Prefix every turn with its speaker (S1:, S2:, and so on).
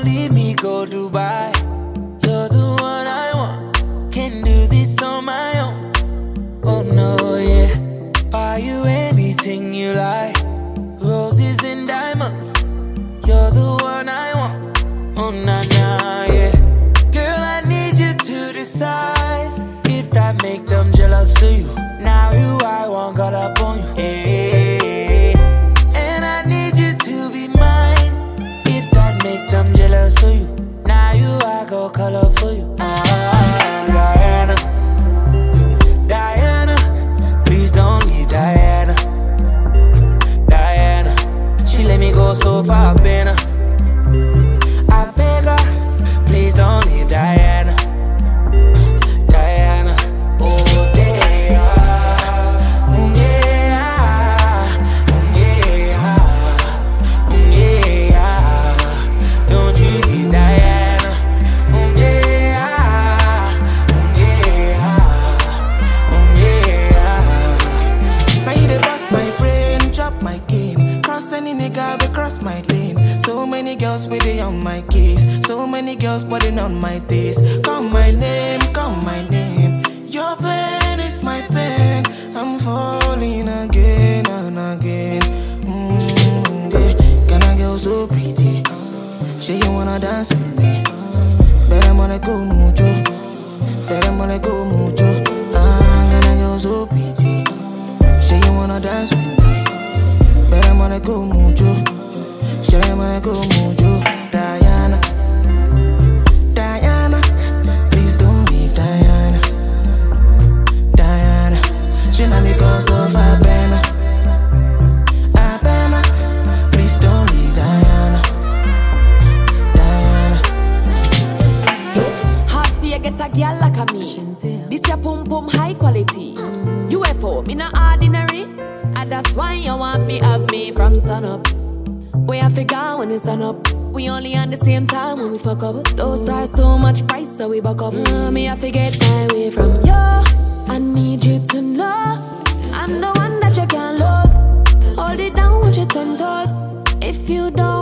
S1: leave me, go Dubai. You're the one I want. Can do this on my own. Oh no, yeah. Buy you anything you like. Roses and diamonds. You're the one I want. Oh na na, yeah. Girl, I need you to decide if that make them jealous of you. Now you, I want God upon you. Hey, and I need you to be mine if that make them jealous of you. Now you, I go color for you. Diana, Diana, please don't leave Diana. Diana, she let me go so far, better. I beg her, please don't leave Diana. Diana, oh yeah, oh yeah, oh yeah, oh yeah. Don't you leave Diana, oh yeah, oh yeah, oh yeah.
S2: Now you the boss my brain, drop my game. Cross any nigga, we cross my lane. So many girls waiting on my case. So many girls putting on my taste. Call my name, call my name. Your pain is my pain. I'm falling again and again. Yeah. Can I girl so pretty? Say you wanna dance with me? Better wanna go mucho. Better wanna go mucho. Can I girl so pretty? Say you wanna dance with me? Better wanna go mucho. Say you wanna go mucho. Diana, Diana, please don't leave Diana. Diana, she not because of Abena. Abena, please don't leave Diana. Diana.
S3: Hard for you get a girl like a me. This your pum pum high quality. UFO, me not ordinary. And that's why you want me have me from sun up. We have to go when the sun up. We only on the same time when we fuck up. Those stars too much bright, so we buck up. Me have to get my way from you. I need you to know I'm the one that you can't lose. Hold it down with your 10 toes. If you don't